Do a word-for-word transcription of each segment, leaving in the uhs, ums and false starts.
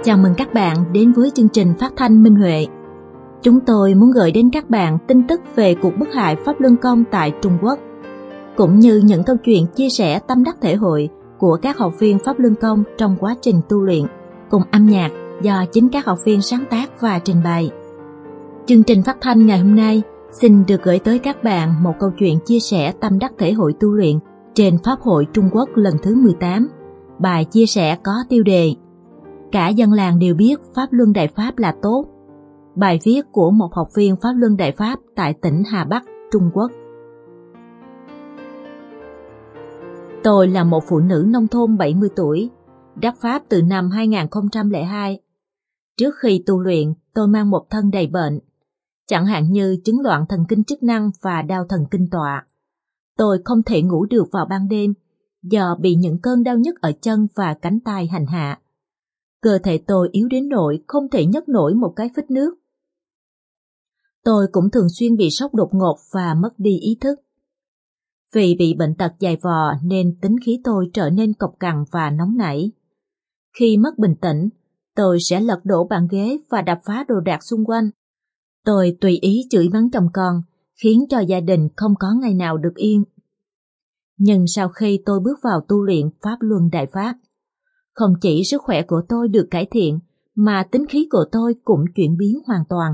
Chào mừng các bạn đến với chương trình phát thanh Minh Huệ. Chúng tôi muốn gửi đến các bạn tin tức về cuộc bức hại Pháp Luân Công tại Trung Quốc, cũng như những câu chuyện chia sẻ tâm đắc thể hội của các học viên Pháp Luân Công trong quá trình tu luyện, cùng âm nhạc do chính các học viên sáng tác và trình bày. Chương trình phát thanh ngày hôm nay xin được gửi tới các bạn một câu chuyện chia sẻ tâm đắc thể hội tu luyện trên Pháp hội Trung Quốc lần thứ mười tám. Bài chia sẻ có tiêu đề Cả dân làng đều biết Pháp Luân Đại Pháp là tốt. Bài viết của một học viên Pháp Luân Đại Pháp tại tỉnh Hà Bắc, Trung Quốc. Tôi là một phụ nữ nông thôn bảy mươi tuổi, đắc Pháp từ năm hai không không hai. Trước khi tu luyện, tôi mang một thân đầy bệnh, chẳng hạn như chứng loạn thần kinh chức năng và đau thần kinh tọa. Tôi không thể ngủ được vào ban đêm do bị những cơn đau nhức ở chân và cánh tay hành hạ. Cơ thể tôi yếu đến nỗi không thể nhấc nổi một cái phích nước. Tôi cũng thường xuyên bị sốc đột ngột và mất đi ý thức. Vì bị bệnh tật dày vò nên tính khí tôi trở nên cộc cằn và nóng nảy. Khi mất bình tĩnh, tôi sẽ lật đổ bàn ghế và đập phá đồ đạc xung quanh. Tôi tùy ý chửi mắng chồng con, khiến cho gia đình không có ngày nào được yên. Nhưng sau khi tôi bước vào tu luyện Pháp Luân Đại Pháp, không chỉ sức khỏe của tôi được cải thiện, mà tính khí của tôi cũng chuyển biến hoàn toàn.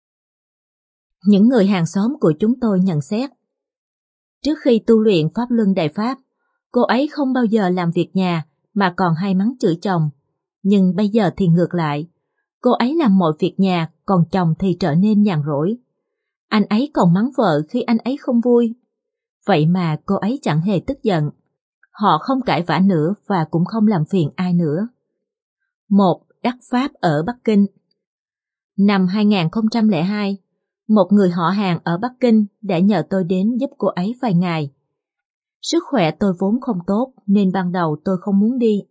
Những người hàng xóm của chúng tôi nhận xét, trước khi tu luyện Pháp Luân Đại Pháp, cô ấy không bao giờ làm việc nhà mà còn hay mắng chửi chồng. Nhưng bây giờ thì ngược lại, cô ấy làm mọi việc nhà, còn chồng thì trở nên nhàn rỗi. Anh ấy còn mắng vợ khi anh ấy không vui. Vậy mà cô ấy chẳng hề tức giận. Họ không cãi vã nữa và cũng không làm phiền ai nữa. Một đắc Pháp ở Bắc Kinh. Năm hai không không hai, một người họ hàng ở Bắc Kinh đã nhờ tôi đến giúp cô ấy vài ngày. Sức khỏe tôi vốn không tốt nên ban đầu tôi không muốn đi.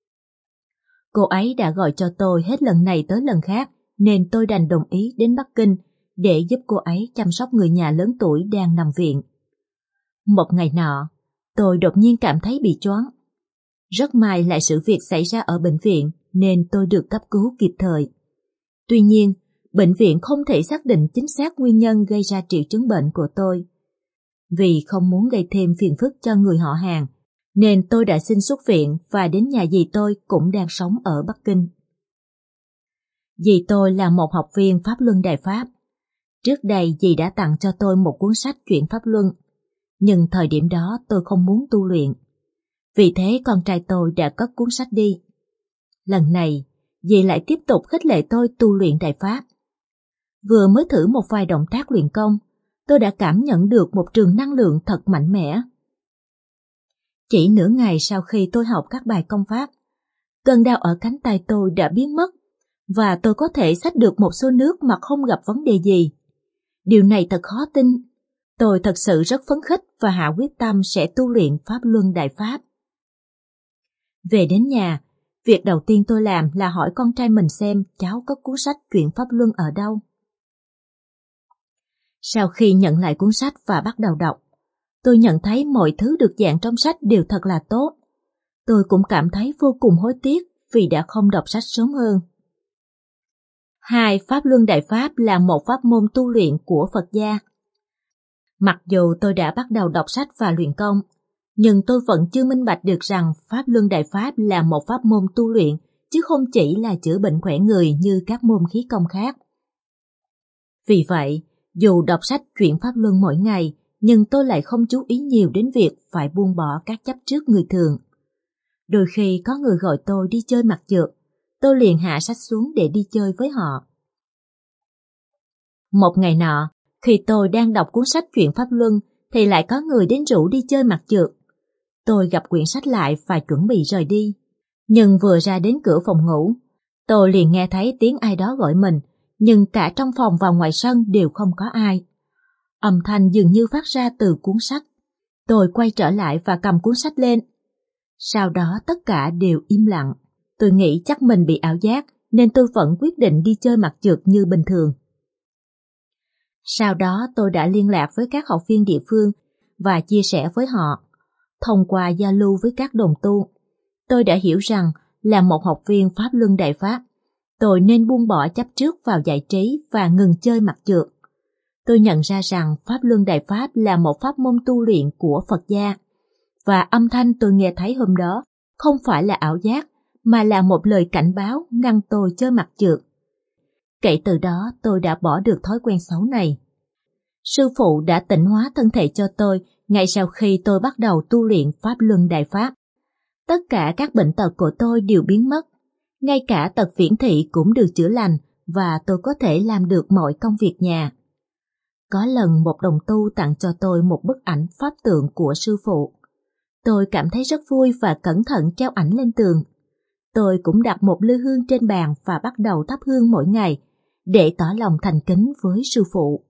Cô ấy đã gọi cho tôi hết lần này tới lần khác nên tôi đành đồng ý đến Bắc Kinh để giúp cô ấy chăm sóc người nhà lớn tuổi đang nằm viện. Một ngày nọ, tôi đột nhiên cảm thấy bị choáng. Rất may lại sự việc xảy ra ở bệnh viện nên tôi được cấp cứu kịp thời. Tuy nhiên, bệnh viện không thể xác định chính xác nguyên nhân gây ra triệu chứng bệnh của tôi. Vì không muốn gây thêm phiền phức cho người họ hàng, nên tôi đã xin xuất viện và đến nhà dì tôi cũng đang sống ở Bắc Kinh. Dì tôi là một học viên Pháp Luân Đại Pháp. Trước đây dì đã tặng cho tôi một cuốn sách Chuyện Pháp Luân, nhưng thời điểm đó tôi không muốn tu luyện. Vì thế con trai tôi đã cất cuốn sách đi. Lần này, dì lại tiếp tục khích lệ tôi tu luyện Đại Pháp. Vừa mới thử một vài động tác luyện công, tôi đã cảm nhận được một trường năng lượng thật mạnh mẽ. Chỉ nửa ngày sau khi tôi học các bài công pháp, cơn đau ở cánh tay tôi đã biến mất và tôi có thể xách được một xô nước mà không gặp vấn đề gì. Điều này thật khó tin. Tôi thật sự rất phấn khích và hạ quyết tâm sẽ tu luyện Pháp Luân Đại Pháp. Về đến nhà, việc đầu tiên tôi làm là hỏi con trai mình xem cháu có cuốn sách Chuyện Pháp Luân ở đâu. Sau khi nhận lại cuốn sách và bắt đầu đọc, tôi nhận thấy mọi thứ được dàn trong sách đều thật là tốt. Tôi cũng cảm thấy vô cùng hối tiếc vì đã không đọc sách sớm hơn. Hai, Pháp Luân Đại Pháp là một pháp môn tu luyện của Phật gia. Mặc dù tôi đã bắt đầu đọc sách và luyện công, nhưng tôi vẫn chưa minh bạch được rằng Pháp Luân Đại Pháp là một pháp môn tu luyện, chứ không chỉ là chữa bệnh khỏe người như các môn khí công khác. Vì vậy, dù đọc sách Chuyện Pháp Luân mỗi ngày, nhưng tôi lại không chú ý nhiều đến việc phải buông bỏ các chấp trước người thường. Đôi khi có người gọi tôi đi chơi mặt trượt, tôi liền hạ sách xuống để đi chơi với họ. Một ngày nọ, khi tôi đang đọc cuốn sách Chuyện Pháp Luân, thì lại có người đến rủ đi chơi mặt trượt. Tôi gặp quyển sách lại và chuẩn bị rời đi. Nhưng vừa ra đến cửa phòng ngủ, tôi liền nghe thấy tiếng ai đó gọi mình, nhưng cả trong phòng và ngoài sân đều không có ai. Âm thanh dường như phát ra từ cuốn sách. Tôi quay trở lại và cầm cuốn sách lên. Sau đó tất cả đều im lặng. Tôi nghĩ chắc mình bị ảo giác, nên tôi vẫn quyết định đi chơi mặt trượt như bình thường. Sau đó tôi đã liên lạc với các học viên địa phương và chia sẻ với họ. Thông qua giao lưu với các đồng tu, tôi đã hiểu rằng là một học viên Pháp Luân Đại Pháp, tôi nên buông bỏ chấp trước vào giải trí và ngừng chơi mặt trượt. Tôi nhận ra rằng Pháp Luân Đại Pháp là một pháp môn tu luyện của Phật gia, và âm thanh tôi nghe thấy hôm đó không phải là ảo giác, mà là một lời cảnh báo ngăn tôi chơi mặt trượt. Kể từ đó tôi đã bỏ được thói quen xấu này. Sư phụ đã tịnh hóa thân thể cho tôi ngay sau khi tôi bắt đầu tu luyện Pháp Luân Đại Pháp. Tất cả các bệnh tật của tôi đều biến mất, ngay cả tật viễn thị cũng được chữa lành và tôi có thể làm được mọi công việc nhà. Có lần một đồng tu tặng cho tôi một bức ảnh pháp tượng của sư phụ. Tôi cảm thấy rất vui và cẩn thận treo ảnh lên tường. Tôi cũng đặt một lư hương trên bàn và bắt đầu thắp hương mỗi ngày để tỏ lòng thành kính với sư phụ.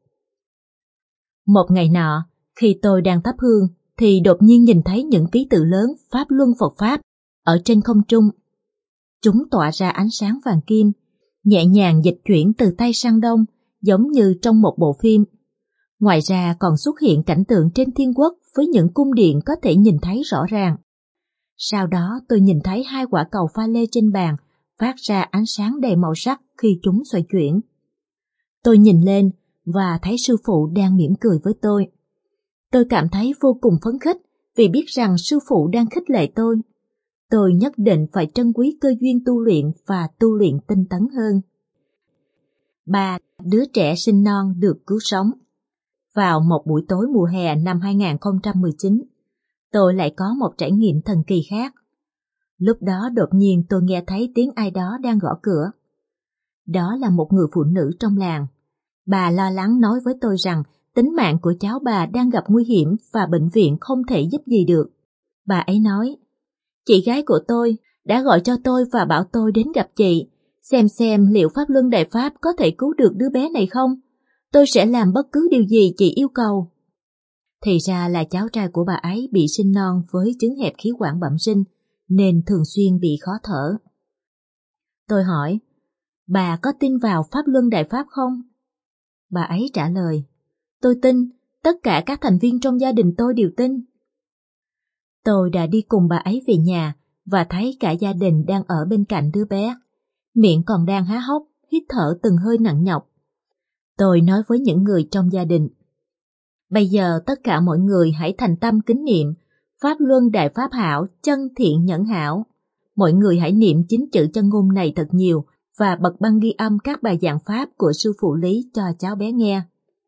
Một ngày nọ, khi tôi đang thắp hương thì đột nhiên nhìn thấy những ký tự lớn Pháp Luân Phật Pháp ở trên không trung. Chúng tỏa ra ánh sáng vàng kim, nhẹ nhàng dịch chuyển từ Tây sang Đông, giống như trong một bộ phim. Ngoài ra còn xuất hiện cảnh tượng trên thiên quốc với những cung điện có thể nhìn thấy rõ ràng. Sau đó tôi nhìn thấy hai quả cầu pha lê trên bàn phát ra ánh sáng đầy màu sắc khi chúng xoay chuyển. Tôi nhìn lên và thấy sư phụ đang mỉm cười với tôi. Tôi cảm thấy vô cùng phấn khích vì biết rằng sư phụ đang khích lệ tôi. Tôi nhất định phải trân quý cơ duyên tu luyện và tu luyện tinh tấn hơn. Ba. Đứa trẻ sinh non được cứu sống. Vào một buổi tối mùa hè năm hai không một chín, tôi lại có một trải nghiệm thần kỳ khác. Lúc đó đột nhiên tôi nghe thấy tiếng ai đó đang gõ cửa. Đó là một người phụ nữ trong làng. Bà lo lắng nói với tôi rằng tính mạng của cháu bà đang gặp nguy hiểm và bệnh viện không thể giúp gì được. Bà ấy nói, chị gái của tôi đã gọi cho tôi và bảo tôi đến gặp chị, xem xem liệu Pháp Luân Đại Pháp có thể cứu được đứa bé này không. Tôi sẽ làm bất cứ điều gì chị yêu cầu. Thì ra là cháu trai của bà ấy bị sinh non với chứng hẹp khí quản bẩm sinh, nên thường xuyên bị khó thở. Tôi hỏi, bà có tin vào Pháp Luân Đại Pháp không? Bà ấy trả lời, tôi tin, tất cả các thành viên trong gia đình tôi đều tin. Tôi đã đi cùng bà ấy về nhà và thấy cả gia đình đang ở bên cạnh đứa bé, miệng còn đang há hốc, hít thở từng hơi nặng nhọc. Tôi nói với những người trong gia đình, bây giờ tất cả mọi người hãy thành tâm kính niệm Pháp Luân Đại Pháp hảo, chân thiện nhẫn hảo. Mọi người hãy niệm chín chữ chân ngôn này thật nhiều và bật băng ghi âm các bài giảng Pháp của sư phụ Lý cho cháu bé nghe.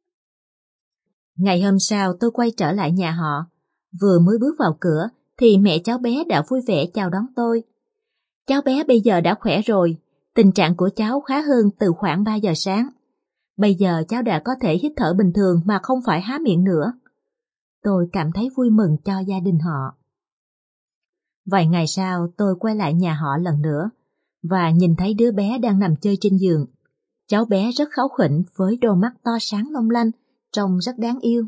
Ngày hôm sau tôi quay trở lại nhà họ. Vừa mới bước vào cửa thì mẹ cháu bé đã vui vẻ chào đón tôi. Cháu bé bây giờ đã khỏe rồi, tình trạng của cháu khá hơn từ khoảng ba giờ sáng. Bây giờ cháu đã có thể hít thở bình thường mà không phải há miệng nữa. Tôi cảm thấy vui mừng cho gia đình họ. Vài ngày sau tôi quay lại nhà họ lần nữa và nhìn thấy đứa bé đang nằm chơi trên giường. Cháu bé rất kháu khỉnh với đôi mắt to sáng long lanh, trông rất đáng yêu.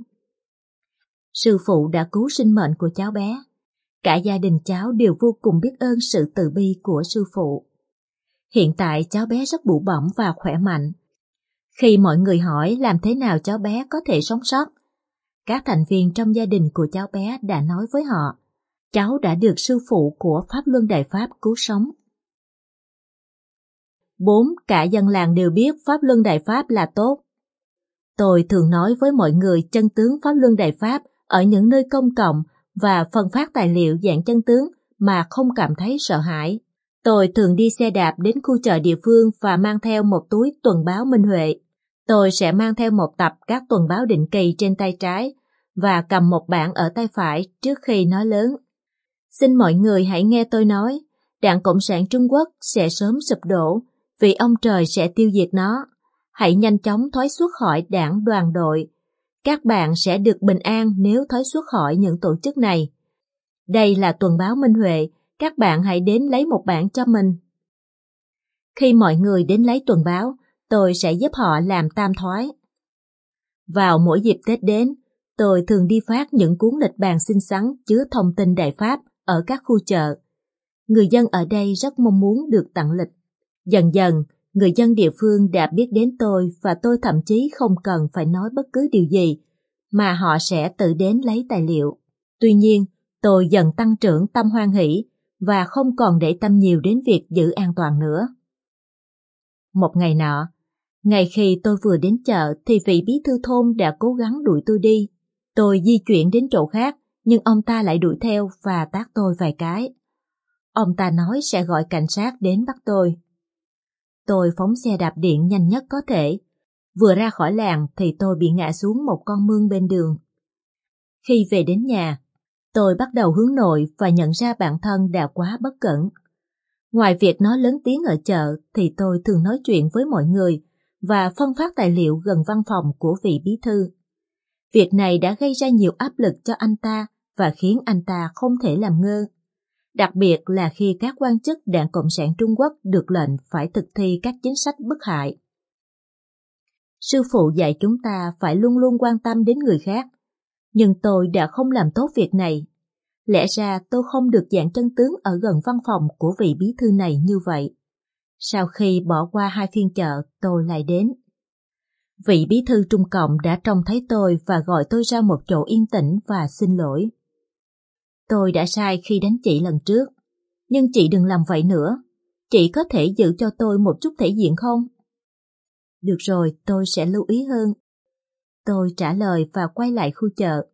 Sư phụ đã cứu sinh mệnh của cháu bé. Cả gia đình cháu đều vô cùng biết ơn sự từ bi của sư phụ. Hiện tại cháu bé rất bụ bẫm và khỏe mạnh. Khi mọi người hỏi làm thế nào cháu bé có thể sống sót, các thành viên trong gia đình của cháu bé đã nói với họ, cháu đã được sư phụ của Pháp Luân Đại Pháp cứu sống. Bốn. Cả dân làng đều biết Pháp Luân Đại Pháp là tốt. Tôi thường nói với mọi người chân tướng Pháp Luân Đại Pháp ở những nơi công cộng và phân phát tài liệu dạng chân tướng mà không cảm thấy sợ hãi. Tôi thường đi xe đạp đến khu chợ địa phương và mang theo một túi tuần báo Minh Huệ. Tôi sẽ mang theo một tập các tuần báo định kỳ trên tay trái và cầm một bản ở tay phải trước khi nói lớn. Xin mọi người hãy nghe tôi nói, Đảng Cộng sản Trung Quốc sẽ sớm sụp đổ vì ông trời sẽ tiêu diệt nó. Hãy nhanh chóng thoái xuất khỏi đảng đoàn đội. Các bạn sẽ được bình an nếu thoái xuất khỏi những tổ chức này. Đây là tuần báo Minh Huệ, các bạn hãy đến lấy một bản cho mình. Khi mọi người đến lấy tuần báo, tôi sẽ giúp họ làm tam thoái. Vào mỗi dịp Tết đến, tôi thường đi phát những cuốn lịch bàn xinh xắn chứa thông tin Đại Pháp ở các khu chợ. Người dân ở đây rất mong muốn được tặng lịch. Dần dần, người dân địa phương đã biết đến tôi và tôi thậm chí không cần phải nói bất cứ điều gì, mà họ sẽ tự đến lấy tài liệu. Tuy nhiên, tôi dần tăng trưởng tâm hoan hỷ và không còn để tâm nhiều đến việc giữ an toàn nữa. Một ngày nọ, ngay khi tôi vừa đến chợ thì vị bí thư thôn đã cố gắng đuổi tôi đi. Tôi di chuyển đến chỗ khác, nhưng ông ta lại đuổi theo và tát tôi vài cái. Ông ta nói sẽ gọi cảnh sát đến bắt tôi. Tôi phóng xe đạp điện nhanh nhất có thể. Vừa ra khỏi làng thì tôi bị ngã xuống một con mương bên đường. Khi về đến nhà, tôi bắt đầu hướng nội và nhận ra bản thân đã quá bất cẩn. Ngoài việc nói lớn tiếng ở chợ thì tôi thường nói chuyện với mọi người và phân phát tài liệu gần văn phòng của vị bí thư. Việc này đã gây ra nhiều áp lực cho anh ta và khiến anh ta không thể làm ngơ. Đặc biệt là khi các quan chức Đảng Cộng sản Trung Quốc được lệnh phải thực thi các chính sách bức hại. Sư phụ dạy chúng ta phải luôn luôn quan tâm đến người khác, nhưng tôi đã không làm tốt việc này. Lẽ ra tôi không được dạng chân tướng ở gần văn phòng của vị bí thư này như vậy. Sau khi bỏ qua hai phiên chợ, tôi lại đến. Vị bí thư Trung Cộng đã trông thấy tôi và gọi tôi ra một chỗ yên tĩnh và xin lỗi. Tôi đã sai khi đánh chị lần trước, nhưng chị đừng làm vậy nữa. Chị có thể giữ cho tôi một chút thể diện không? Được rồi, tôi sẽ lưu ý hơn. Tôi trả lời và quay lại khu chợ.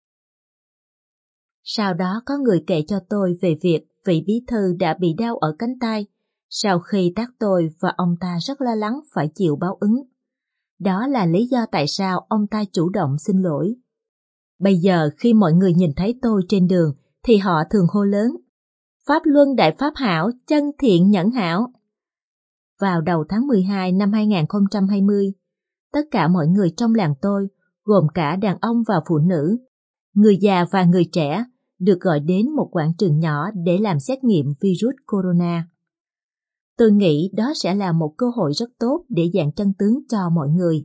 Sau đó có người kể cho tôi về việc vị bí thư đã bị đau ở cánh tay sau khi tát tôi và ông ta rất lo lắng phải chịu báo ứng. Đó là lý do tại sao ông ta chủ động xin lỗi. Bây giờ khi mọi người nhìn thấy tôi trên đường thì họ thường hô lớn: Pháp Luân Đại Pháp Hảo, chân thiện nhẫn hảo. Vào đầu tháng mười hai năm hai nghìn không trăm hai mươi, tất cả mọi người trong làng tôi, gồm cả đàn ông và phụ nữ, người già và người trẻ, được gọi đến một quảng trường nhỏ để làm xét nghiệm virus corona. Tôi nghĩ đó sẽ là một cơ hội rất tốt để dàn chân tướng cho mọi người.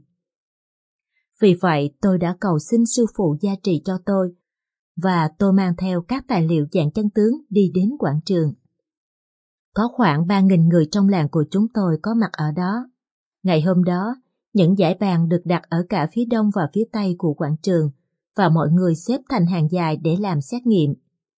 Vì vậy, tôi đã cầu xin sư phụ gia trì cho tôi, và tôi mang theo các tài liệu dàn chân tướng đi đến quảng trường. Có khoảng ba nghìn người trong làng của chúng tôi có mặt ở đó. Ngày hôm đó, những dãy bàn được đặt ở cả phía đông và phía tây của quảng trường, và mọi người xếp thành hàng dài để làm xét nghiệm.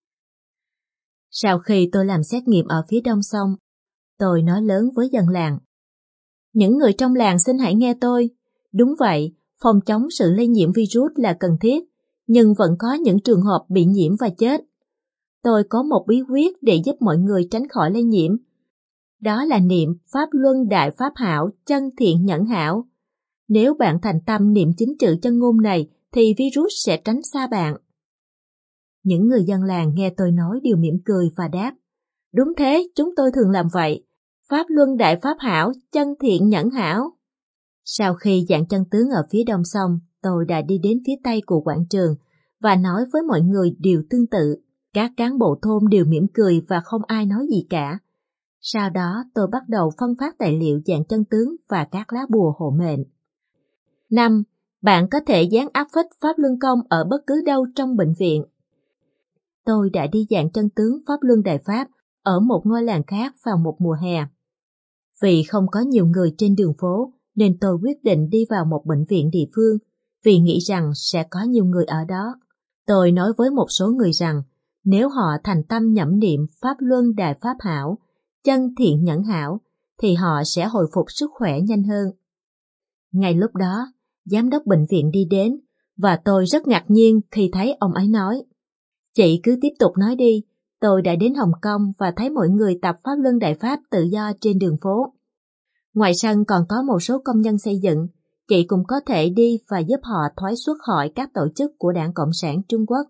Sau khi tôi làm xét nghiệm ở phía đông xong, tôi nói lớn với dân làng: Những người trong làng xin hãy nghe tôi. Đúng vậy, phòng chống sự lây nhiễm virus là cần thiết, nhưng vẫn có những trường hợp bị nhiễm và chết. Tôi có một bí quyết để giúp mọi người tránh khỏi lây nhiễm. Đó là niệm Pháp Luân Đại Pháp Hảo, chân thiện nhẫn hảo. Nếu bạn thành tâm niệm chính chữ chân ngôn này thì virus sẽ tránh xa bạn. Những người dân làng nghe tôi nói đều mỉm cười và đáp: Đúng thế, chúng tôi thường làm vậy. Pháp Luân Đại Pháp Hảo, chân thiện nhẫn hảo. Sau khi dàn chân tướng ở phía đông xong, tôi đã đi đến phía tây của quảng trường và nói với mọi người điều tương tự. Các cán bộ thôn đều mỉm cười và không ai nói gì cả. Sau đó tôi bắt đầu phân phát tài liệu dàn chân tướng và các lá bùa hộ mệnh. năm. Bạn có thể dán áp phích Pháp Luân Công ở bất cứ đâu trong bệnh viện. Tôi đã đi dàn chân tướng Pháp Luân Đại Pháp ở một ngôi làng khác vào một mùa hè. Vì không có nhiều người trên đường phố nên tôi quyết định đi vào một bệnh viện địa phương vì nghĩ rằng sẽ có nhiều người ở đó. Tôi nói với một số người rằng nếu họ thành tâm nhẩm niệm Pháp Luân Đại Pháp Hảo, chân thiện nhẫn hảo, thì họ sẽ hồi phục sức khỏe nhanh hơn. Ngay lúc đó, giám đốc bệnh viện đi đến và tôi rất ngạc nhiên khi thấy ông ấy nói: Chị cứ tiếp tục nói đi, tôi đã đến Hồng Kông và thấy mọi người tập Pháp Luân Đại Pháp tự do trên đường phố. Ngoài sân còn có một số công nhân xây dựng, chị cũng có thể đi và giúp họ thoái xuất khỏi các tổ chức của Đảng Cộng sản Trung Quốc.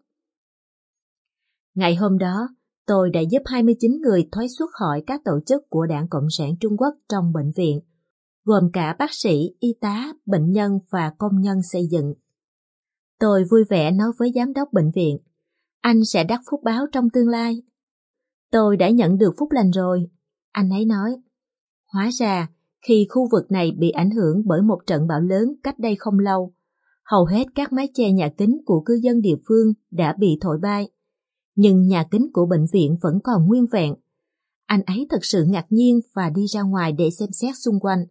Ngày hôm đó, tôi đã giúp hai mươi chín người thoái xuất khỏi các tổ chức của Đảng Cộng sản Trung Quốc trong bệnh viện, gồm cả bác sĩ, y tá, bệnh nhân và công nhân xây dựng. Tôi vui vẻ nói với giám đốc bệnh viện: Anh sẽ đắc phúc báo trong tương lai. Tôi đã nhận được phúc lành rồi, anh ấy nói. Hóa ra, khi khu vực này bị ảnh hưởng bởi một trận bão lớn cách đây không lâu, hầu hết các mái che nhà kính của cư dân địa phương đã bị thổi bay, nhưng nhà kính của bệnh viện vẫn còn nguyên vẹn. Anh ấy thật sự ngạc nhiên và đi ra ngoài để xem xét xung quanh.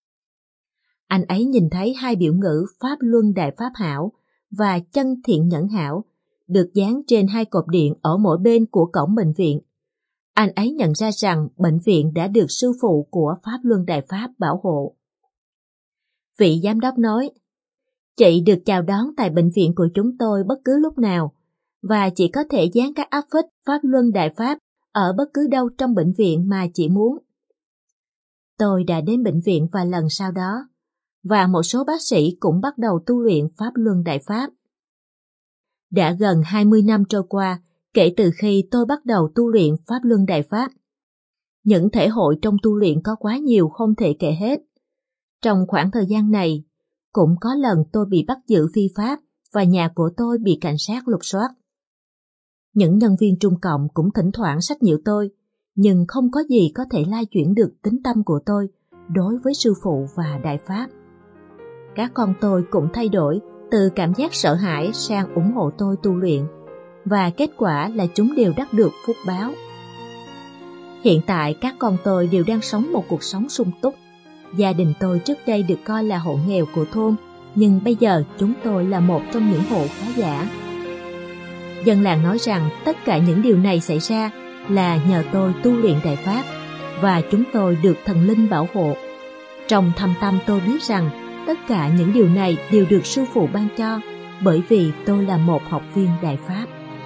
Anh ấy nhìn thấy hai biểu ngữ Pháp Luân Đại Pháp Hảo và chân thiện nhẫn hảo được dán trên hai cột điện ở mỗi bên của cổng bệnh viện. Anh ấy nhận ra rằng bệnh viện đã được sư phụ của Pháp Luân Đại Pháp bảo hộ. Vị giám đốc nói, chị được chào đón tại bệnh viện của chúng tôi bất cứ lúc nào, và chị có thể dán các áp phích Pháp Luân Đại Pháp ở bất cứ đâu trong bệnh viện mà chị muốn. Tôi đã đến bệnh viện vài lần sau đó, và một số bác sĩ cũng bắt đầu tu luyện Pháp Luân Đại Pháp. Đã gần hai mươi năm trôi qua kể từ khi tôi bắt đầu tu luyện Pháp Luân Đại Pháp. Những thể hội trong tu luyện có quá nhiều không thể kể hết. Trong khoảng thời gian này, cũng có lần tôi bị bắt giữ phi pháp và nhà của tôi bị cảnh sát lục soát. Những nhân viên Trung Cộng cũng thỉnh thoảng sách nhiễu tôi, nhưng không có gì có thể lai chuyển được tín tâm của tôi đối với sư phụ và Đại Pháp. Các con tôi cũng thay đổi từ cảm giác sợ hãi sang ủng hộ tôi tu luyện, và kết quả là chúng đều đắc được phúc báo. Hiện tại các con tôi đều đang sống một cuộc sống sung túc. Gia đình tôi trước đây được coi là hộ nghèo của thôn, nhưng bây giờ chúng tôi là một trong những hộ khá giả. Dân làng nói rằng tất cả những điều này xảy ra là nhờ tôi tu luyện Đại Pháp, và chúng tôi được thần linh bảo hộ. Trong thâm tâm tôi biết rằng tất cả những điều này đều được sư phụ ban cho, bởi vì tôi là một học viên Đại Pháp.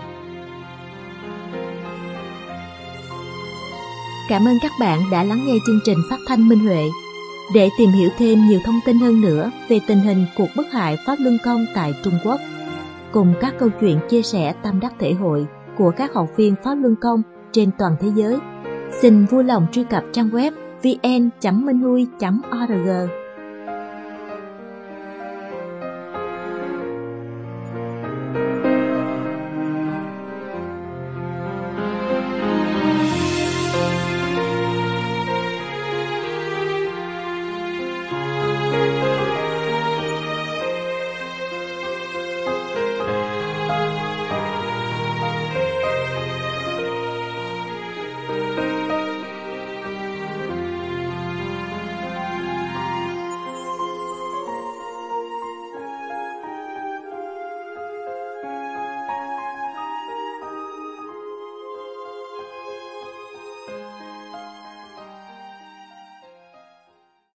Cảm ơn các bạn đã lắng nghe chương trình phát thanh Minh Huệ. Để tìm hiểu thêm nhiều thông tin hơn nữa về tình hình cuộc bức hại Pháp Luân Công tại Trung Quốc, cùng các câu chuyện chia sẻ tâm đắc thể hội của các học viên Pháp Luân Công trên toàn thế giới, xin vui lòng truy cập trang web vê en chấm minh hui chấm org.